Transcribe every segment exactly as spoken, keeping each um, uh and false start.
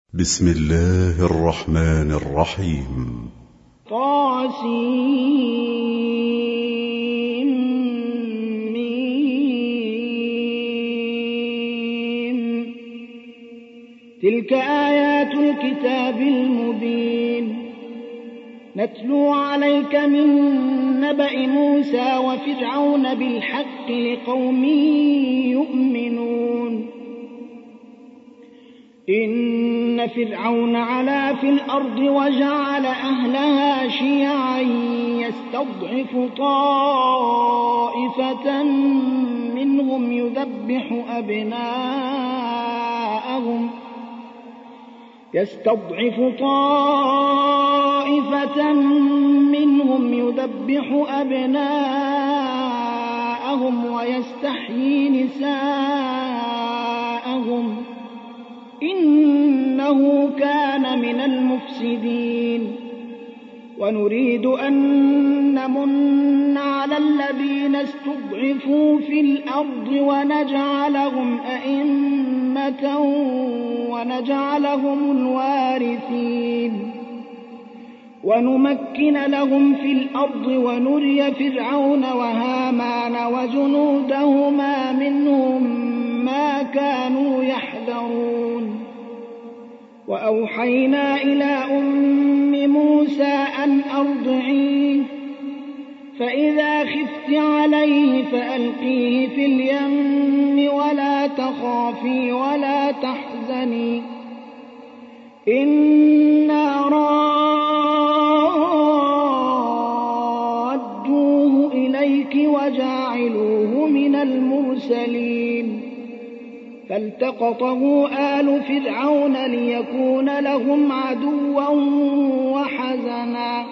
بسم الله الرحمن الرحيم. طاسيم. تلك آيات الكتاب المبين نتلو عليك من نبأ موسى وفرعون بالحق لقوم يؤمنون. إن فرعون علا في الأرض وجعل أهلها شيعا يستضعف طائفة منهم يذبح أبناءهم يستضعف طائفة منهم يذبح أبناءهم ويستحيي نساءهم إنه كان من المفسدين. ونريد أن نمن على الذين استضعفوا في الأرض ونجعلهم أئمة ونجعلهم الوارثين ونمكن لهم في الأرض ونري فرعون وهامان وجنودهما منهم ما كانوا يحذرون. وأوحينا إلى أم موسى أن أرضعيه فإذا خفت عليه فألقيه في اليم ولا تخافي ولا تحزني إنا رادوه إليك وجاعلوه من المرسلين. فالتقطه آل فرعون ليكون لهم عدوا وحزنا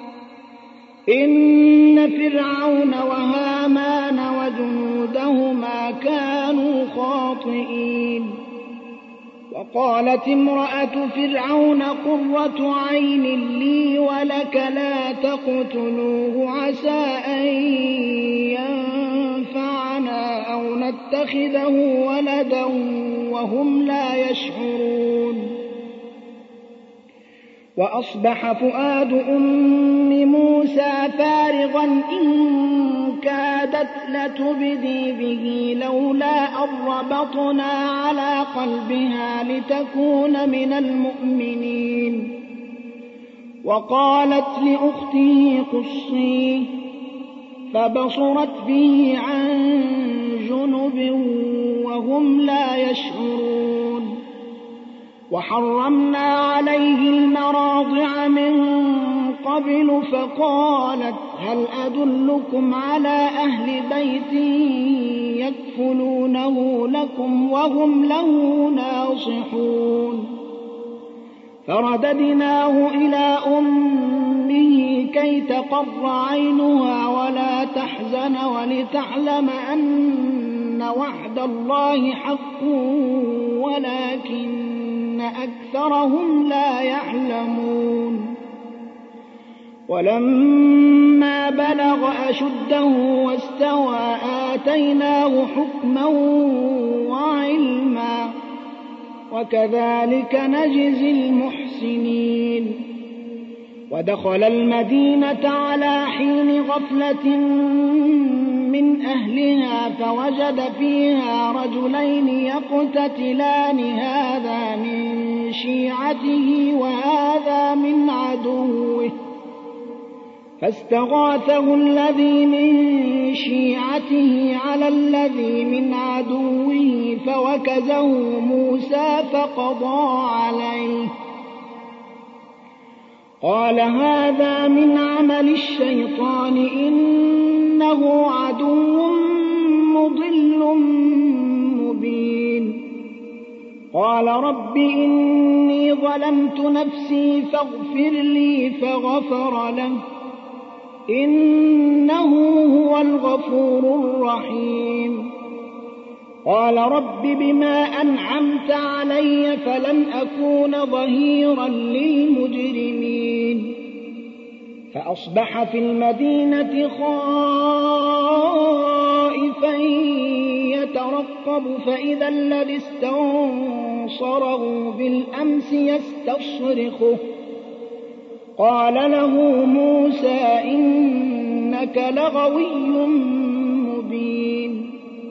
إن فرعون وهامان وجنودهما كانوا خاطئين. وقالت امرأة فرعون قرة عين لي ولك لا تقتلوه عسى أن ينفعنا أو نتخذه ولدا وهم لا يشعرون. وأصبح فؤاد أم موسى فارغا إن كادت لتبدي به لولا أن ربطنا على قلبها لتكون من المؤمنين. وقالت لأخته قصيه فبصرت به عن جنب وهم لا يشعرون. وحرمنا عليه المراضع من قبل فقالت هل أدلكم على أهل بيت يكفلونه لكم وهم له ناصحون. فرددناه إلى أمه كي تقر عينها ولا تحزن ولتعلم أن وعد الله حق ولكن أكثرهم لا يعلمون. ولما بلغ أشده واستوى آتيناه حكما وعلما وكذلك نجزي المحسنين. ودخل المدينة على حين غفلة من أهلها فوجد فيها رجلين يقتتلان هذا من شيعته وهذا من عدوه فاستغاثه الذي من شيعته على الذي من عدوه فوكزه موسى فقضى عليه قال هذا من عمل الشيطان إنه عدو مضل مبين. قال رب إني ظلمت نفسي فاغفر لي فغفر له إنه هو الغفور الرحيم. قال رب بما أنعمت علي فلن أكون ظهيرا للمجرمين. فأصبح في المدينة خائفا يترقب فإذا الذي استنصره بصره بالأمس يستصرخه قال له موسى إنك لغوي مبين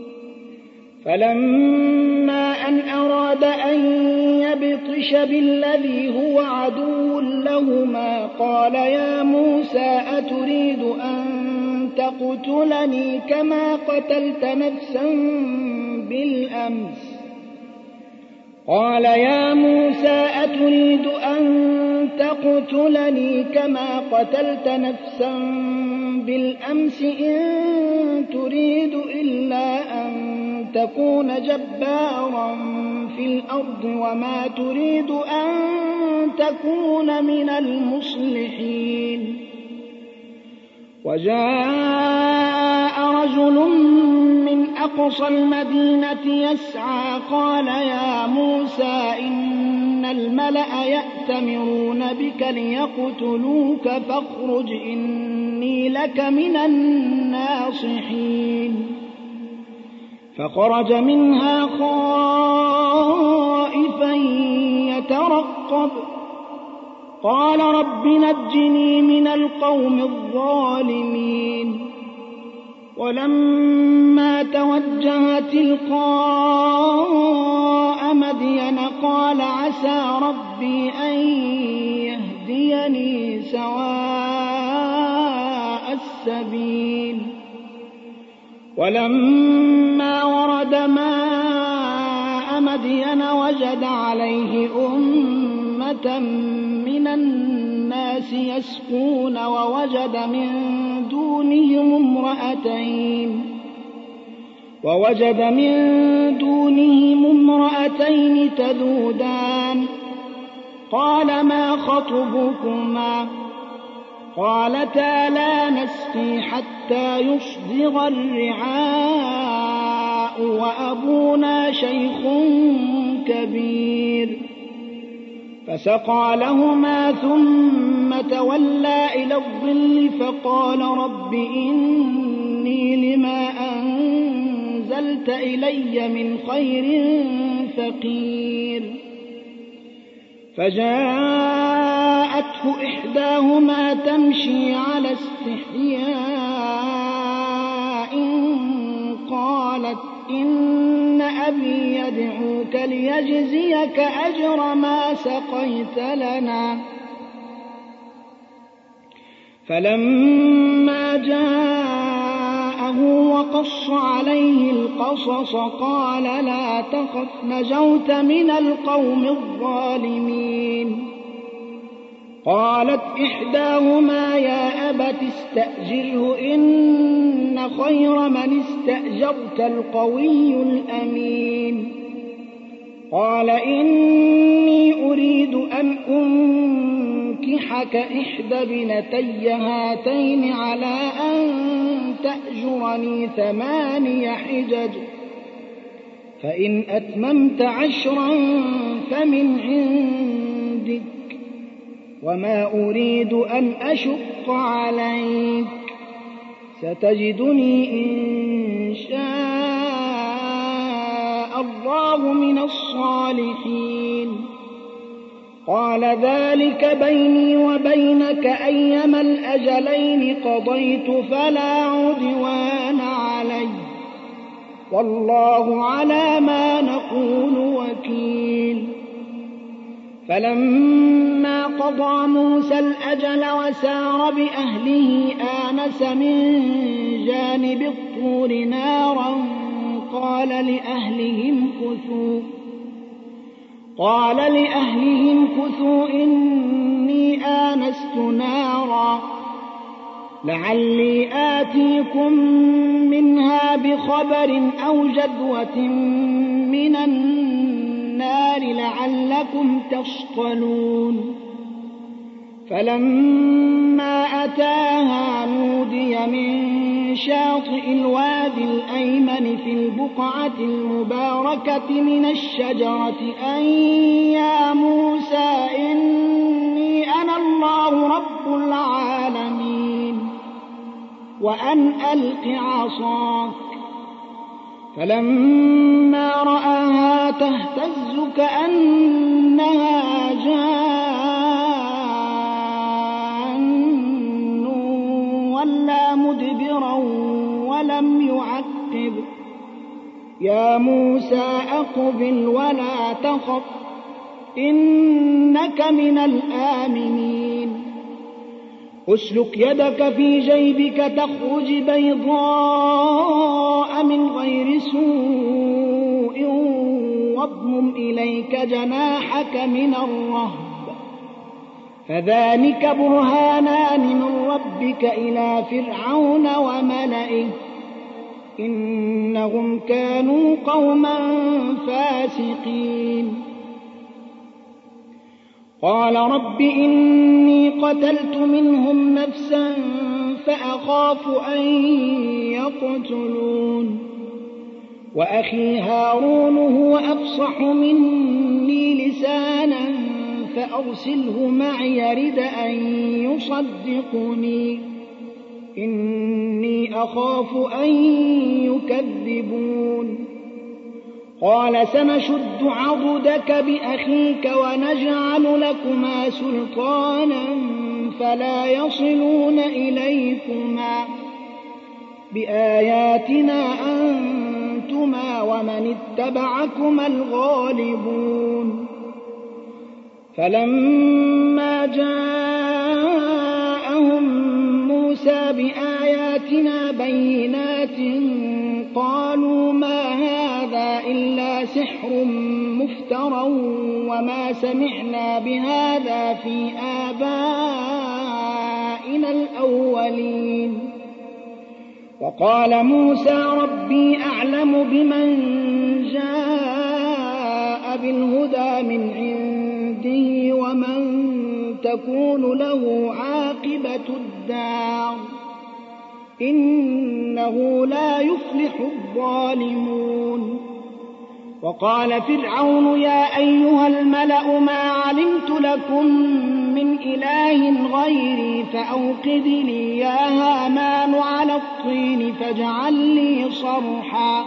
فلما أن أراد أن يبطش بالذي هو عدو لهما قال يا موسى أتريد أن تقتلني كما قتلت نفسا بالأمس قال يا موسى أتريد أن تقتلني كما قتلت نفسا بالأمس إن تريد إلا أن تكون جبارا في الأرض وما تريد أن تكون من المصلحين وجاء رجل من أقصى المدينة يسعى قال يا موسى إن الملأ يأتمرون بك ليقتلوك فاخرج إني لك من الناصحين فخرج منها خائفا يترقب قال رب نجني من القوم الظالمين ولما توجه تلقاء مدين قال عسى ربي أن يهديني سواء السبيل ولما ورد ماء مدين وجد عليه أمة من الناس يسقون ووجد من دونهم امرأتين ووجد من دونهم امرأتين تذودان قال ما خطبكما قالتا لا نسقي حتى يصدر الرعاء وأبونا شيخ كبير فسقى لهما ثم تولى إلى الظل فقال رب إني لما أنزلت إلي من خير فقير فجاءته إحداهما تمشي على استحياء قالت إن أبي يدعوك ليجزيك أجر ما سقيت لنا فلما جاءه وقص عليه القصص قال لا تخف نجوت من القوم الظالمين قالت إحداهما يا أبت استأجره إن خير من استأجرت القوي الأمين قال إني أريد أن أنكحك إحدى ابنتي هاتين على أن تأجرني ثماني حجج فإن أتممت عشرا فمن عندك وما أريد أن أشق عليك ستجدني إن شاء الله من الصالحين قال ذلك بيني وبينك أيما الأجلين قضيت فلا عدوان علي والله على ما نقول وكيل فلما قضى موسى الأجل وسار بأهله آنس من جانب الطور نارا قال لأهلهم كثوا قال لأهلهم كثوا إني آنست نارا لعلي آتيكم منها بخبر أو جذوة من النار لعلكم تصطلون فلما أتاها نودي من شاطئ الوادي الأيمن في البقعة المباركة من الشجرة أن يا موسى إني أنا الله رب العالمين وأن ألق عصاك فلما رآها تهتز كأنها جان ولا مدبرا ولم يعقب يا موسى أقبل ولا تخف إنك من الآمنين اسلك يدك في جيبك تخرج بيضاء من غير سوء واضمم إليك جناحك من الرهب فذلك برهانان من ربك إلى فرعون وملئه إنهم كانوا قوما فاسقين قال رب إني قتلت منهم نفسا فأخاف أن يقتلون وأخي هارون هو أفصح مني لسانا فأرسله معي يرد أن يصدقني إني أخاف أن يكذبون قال سنشد عضدك بأخيك ونجعل لكما سلطانا فلا يصلون إليكما بآياتنا أنتما ومن اتبعكما الغالبون فلما جاءهم موسى بآياتنا بينات قالوا ما هذا إلا سحر مفترى وما سمعنا بهذا في آبائنا الأولين وقال موسى ربي أعلم بمن جاء بالهدى من عنده ومن تكون له عاقبة الدار إنه لا يفلح الظالمون وقال فرعون يا أيها الملأ ما علمت لكم من إله غيري فأوقد لي يا هامان على الطين فاجعل لي صرحا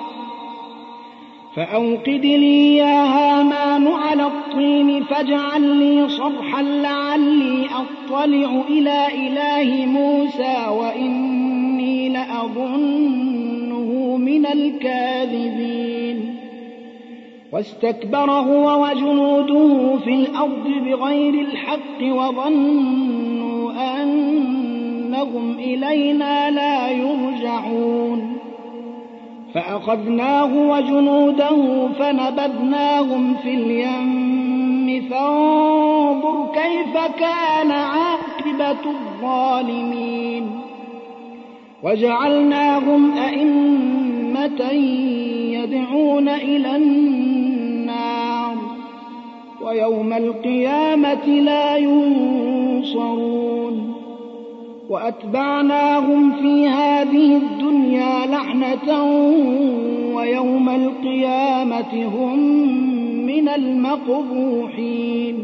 فأوقد لي يا هامان على الطين فاجعل لي صرحا لعلي أطلع إلى إله موسى وإني لأظنه من الكاذبين واستكبر هو وجنوده في الأرض بغير الحق وظنوا أنهم إلينا لا يرجعون فأخذناه وجنوده فنبذناهم في اليم فانظر كيف كان عاقبة الظالمين وجعلناهم أئمة يدعون إلى النار ويوم القيامة لا ينصرون وأتبعناهم في هذه الدنيا لعنة ويوم القيامة هم من المقبوحين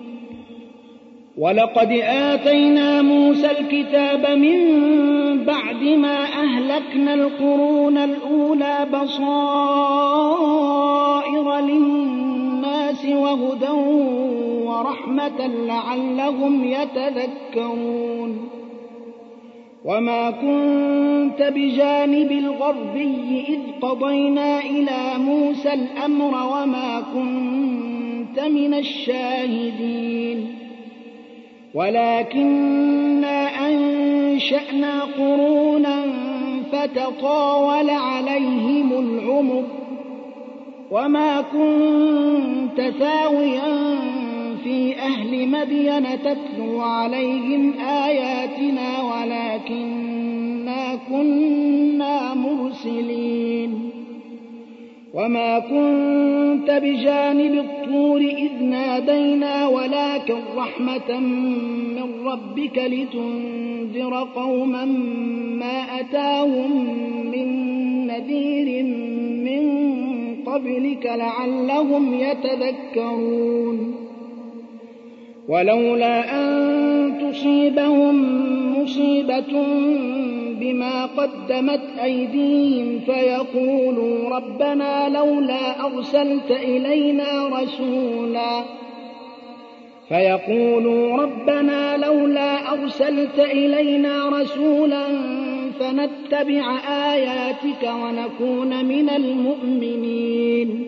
ولقد آتينا موسى الكتاب من بعد ما أهلكنا القرون الأولى بصائر للناس وهدى ورحمة لعلهم يتذكرون وما كنت بجانب الغربي إذ قضينا إلى موسى الأمر وما كنت من الشاهدين ولكننا أنشأنا قرونا فتطاول عليهم العمر وما كنت ثاويا في أهل مدين تتلو عليهم آياتنا ولكننا كنا مرسلين وما كنت بجانب الطور إذ نادينا ولكن رحمة من ربك لتنذر قوما ما أتاهم من نذير من قبلك لعلهم يتذكرون ولولا أن تصيبهم مصيبة بما قدمت أيديهم فيقولوا ربنا لولا أرسلت إلينا رسولا فيقولوا ربنا لولا أرسلت إلينا رسولا فنتبع آياتك ونكون من المؤمنين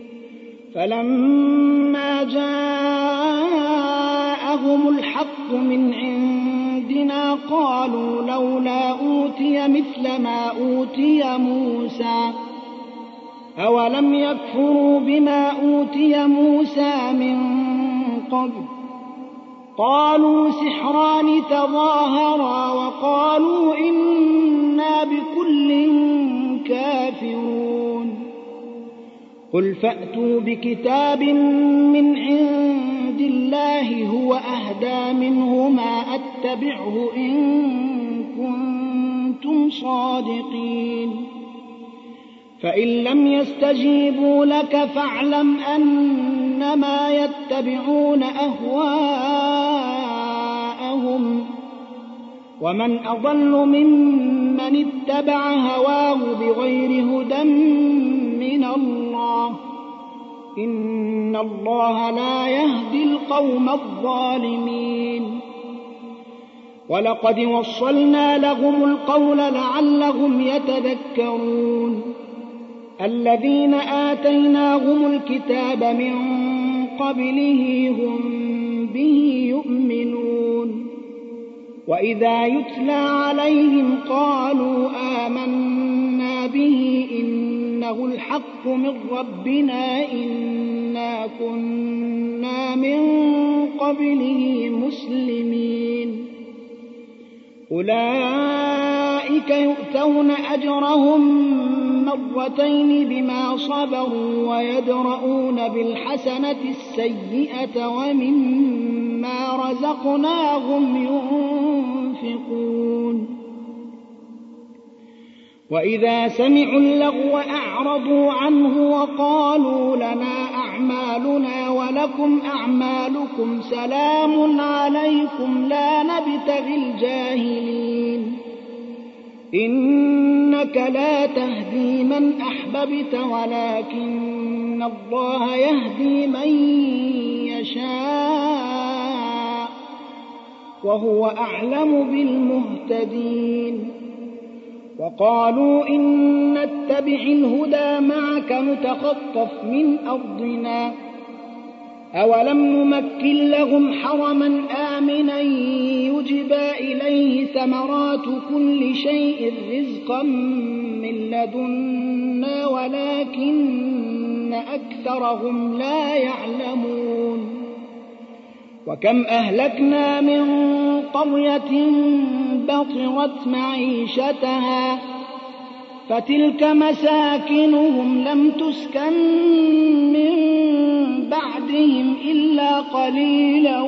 فلما جاءهم الحق من عندنا قالوا لولا أوتي مثل ما أوتي موسى أولم يكفروا بما أوتي موسى من قبل قالوا سحران تظاهرا وقالوا إنا بكل كافرون قل فأتوا بكتاب من عند الله هو أهدى منهما أتبعه إن كنتم صادقين فإن لم يستجيبوا لك فاعلم أنما يتبعون أهواءهم ومن أضل ممن اتبع هواه بغير هدى من الله إن الله لا يهدي القوم الظالمين ولقد وصلنا لهم القول لعلهم يتذكرون الذين آتيناهم الكتاب من قبله هم به يؤمنون وإذا يتلى عليهم قالوا آمنا به إنه الحق من ربنا إنا كنا من قبله مسلمين أولئك يؤتون أجرهم مرتين بما صبروا ويدرؤون بالحسنة السيئة ومما رزقناهم ينفقون وإذا سمعوا اللغو أعرضوا عنه وقالوا لنا أعمالنا ولكم أعمالكم سلام عليكم لا نبتغي الجاهلين إنك لا تهدي من أحببت ولكن الله يهدي من يشاء وهو أعلم بالمهتدين وقالوا إن نتبع الهدى معك نتخطف من أرضنا أولم نمكن لهم حرما آمنا يجبى إليه ثمرات كل شيء رزقا من لدنا ولكن أكثرهم لا يعلمون وكم أهلكنا من قرية بطرت معيشتها فتلك مساكنهم لم تسكن من بعدهم إلا قليلا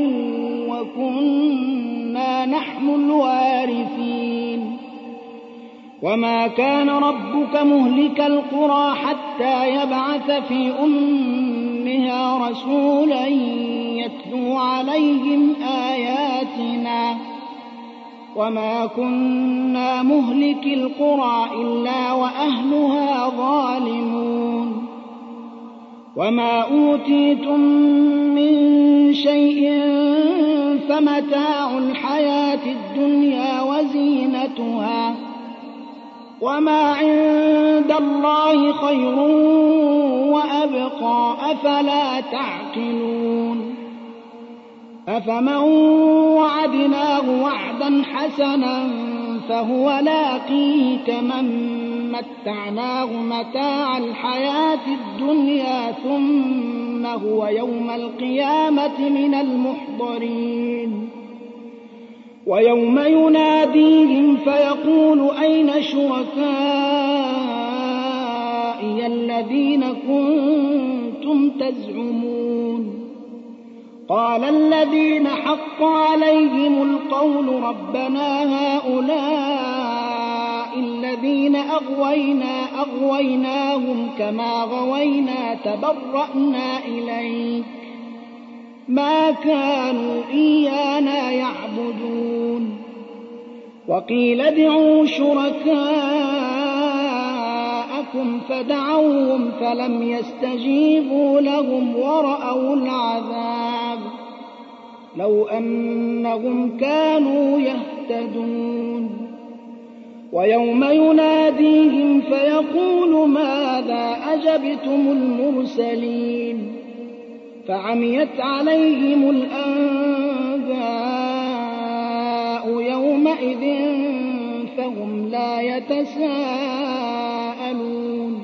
وكنا نحن الوارثين وما كان ربك مهلك القرى حتى يبعث في أمها رسولا يتلو عليهم آياتنا وما كنا مهلك القرى إلا وأهلها ظالمون وما أوتيتم من شيء فمتاع الحياة الدنيا وزينتها وما عند الله خير وأبقى أفلا تعقلون أفمن وعدناه وعدا حسنا فهو لاقيه كمن متعناه متاع الحياة الدنيا ثم هو يوم القيامة من المحضرين ويوم يناديهم فيقول أين شركائي الذين كنتم تزعمون قال الذين حق عليهم القول ربنا هؤلاء الذين أغوينا أغويناهم كما غوينا تبرأنا إليك ما كانوا إيانا يعبدون. وقيل ادعوا شركاءكم فدعوهم فلم يستجيبوا لهم ورأوا العذاب لو أنهم كانوا يهتدون. ويوم يناديهم فيقول ماذا أجبتم المرسلين فعميت عليهم الأنباء يومئذ فهم لا يتساءلون.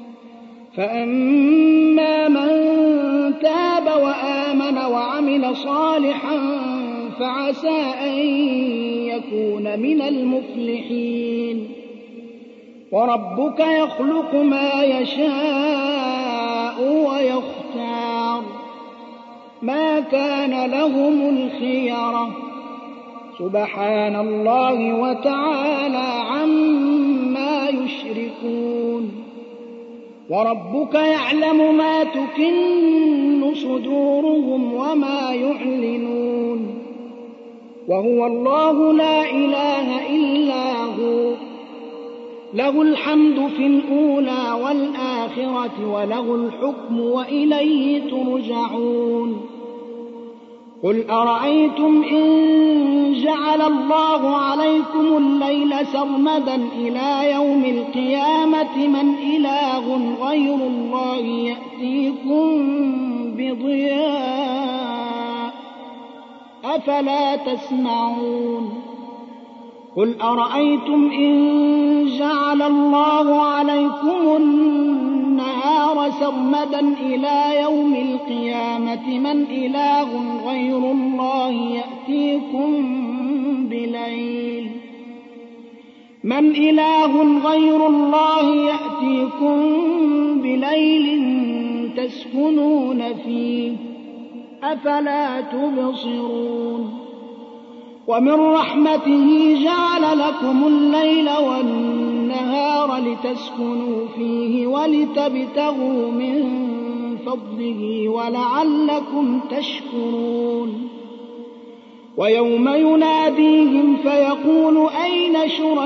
فأما من تاب وآمن وعمل صالحا فعسى أن يكون من المفلحين. وربك يخلق ما يشاء ويختار ما كان لهم الخيرة سبحان الله وتعالى عما يشركون. وربك يعلم ما تكن صدورهم وما يعلنون وهو الله لا إله إلا هو له الحمد في الأولى والآخرة وله الحكم وإليه ترجعون. قل أرأيتم إن جعل الله عليكم الليل سرمدا إلى يوم القيامة من إله غير الله يأتيكم بضياء أفلا تسمعون. قل أرأيتم إن جعل الله عليكم النهار سرمدا إلى يوم القيامة من إله غير الله يأتيكم بليل من إله غير الله يأتيكم بليل تسكنون فيه أفلا تبصرون. ومن رحمته جعل لكم الليل والنهار لتسكنوا فيه ولتبتغوا من فضله ولعلكم تشكرون. ويوم يناديهم فيقول أين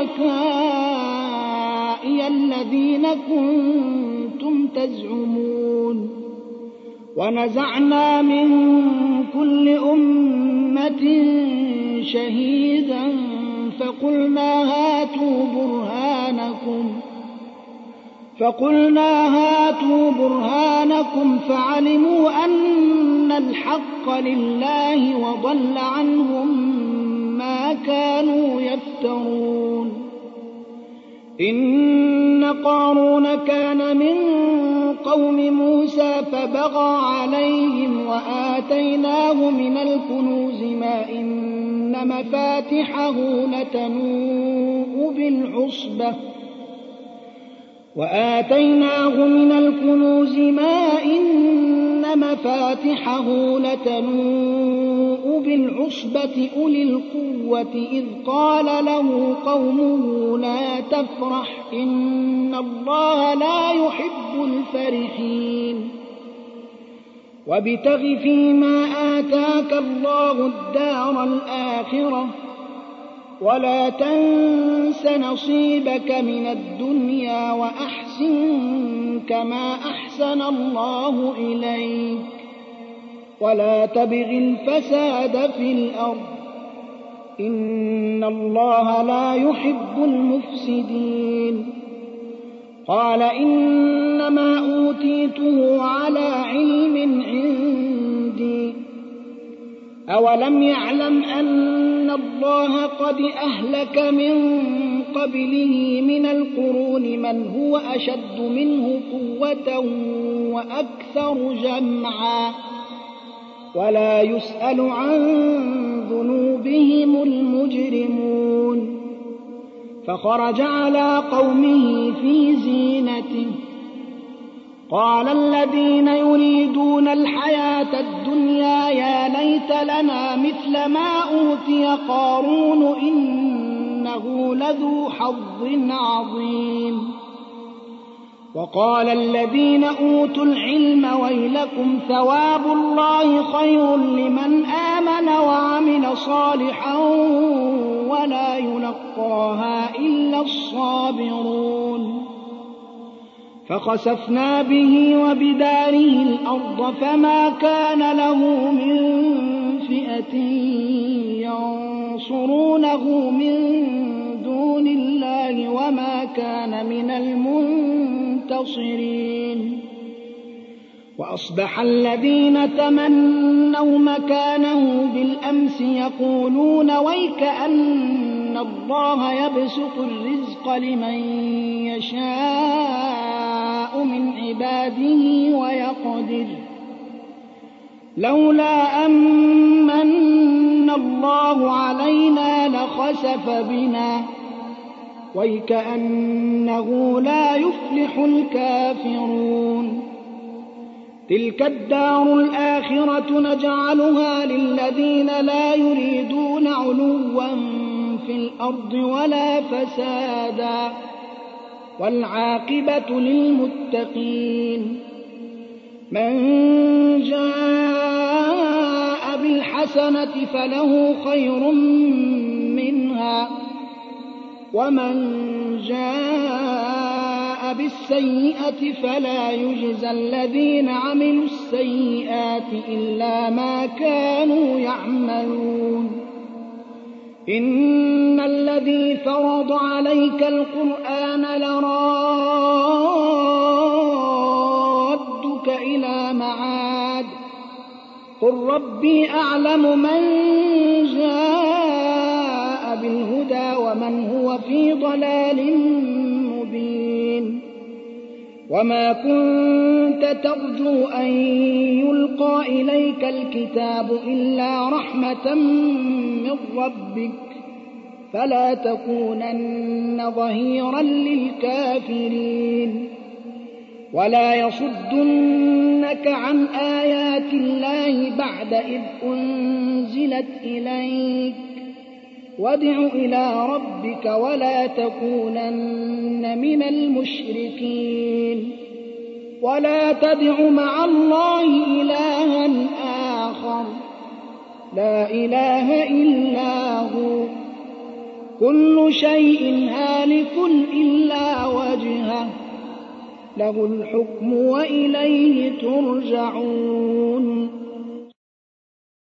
شركائي الذين كنتم تزعمون. ونزعنا من كل أمة شهيدا فقلنا هاتوا برهانكم فقلنا هاتوا برهانكم فعلموا أن الحق لله وضل عنهم ما كانوا يفترون. إن قارون كان من قوم موسى فبغى عليهم وآتيناه من الكنوز ما إن مفاتحه لتنوء بالعصبة وآتيناه من الكنوز ما إن مفاتحه لتنوء بالعصبة أولي القوة إذ قال له قومه لا تفرح إن الله لا يحب الفرحين. وابتغ فيما آتاك الله الدار الآخرة ولا تنس نصيبك من الدنيا وأحسن كما أحسن الله إليك ولا تبغ الفساد في الأرض إن الله لا يحب المفسدين. قال إنما أوتيته على علم عندي أولم يعلم أن الله قد أهلك من قبله من القرون من هو أشد منه قوة وأكثر جمعا ولا يسأل عن ذنوبهم المجرمون. فخرج على قومه في زينته قال الذين يريدون الحياة الدنيا يا ليت لنا مثل ما أوتي قارون إنه لذو حظ عظيم. وقال الذين أوتوا العلم ويلكم ثواب الله خير لمن آمن وعمل صالحا ولا يلقاها إلا الصابرون فخسفنا به وبداره الأرض فما كان له من فئة ينصرونه من دون الله وما كان من المنتصرين وأصبح الذين تمنوا مكانه بالأمس يقولون ويكأن الله يبسط الرزق لمن يشاء من عباده ويقدر لولا أمن الله علينا لخسف بنا ويكأنه لا يفلح الكافرون تلك الدار الآخرة نجعلها للذين لا يريدون علوا في الأرض ولا فسادا والعاقبة للمتقين من جاء بالحسنة فله خير منها ومن جاء بالسيئة فلا يجزى الذين عملوا السيئات إلا ما كانوا يعملون إن الذي فرض عليك القرآن لرادك إلى معاد قل ربي أعلم من جاء بالهدى ومن هو في ضلال مبين وما كنت ترجو أن يلقى إليك الكتاب إلا رحمة من ربك فلا تكونن ظهيرا للكافرين ولا يصدنك عن آيات الله بعد إذ أنزلت إليك وادع إلى ربك ولا تكونن من المشركين ولا تدع مع الله إلها آخر لا إله إلا هو كل شيء هالك إلا وجهه له الحكم وإليه ترجعون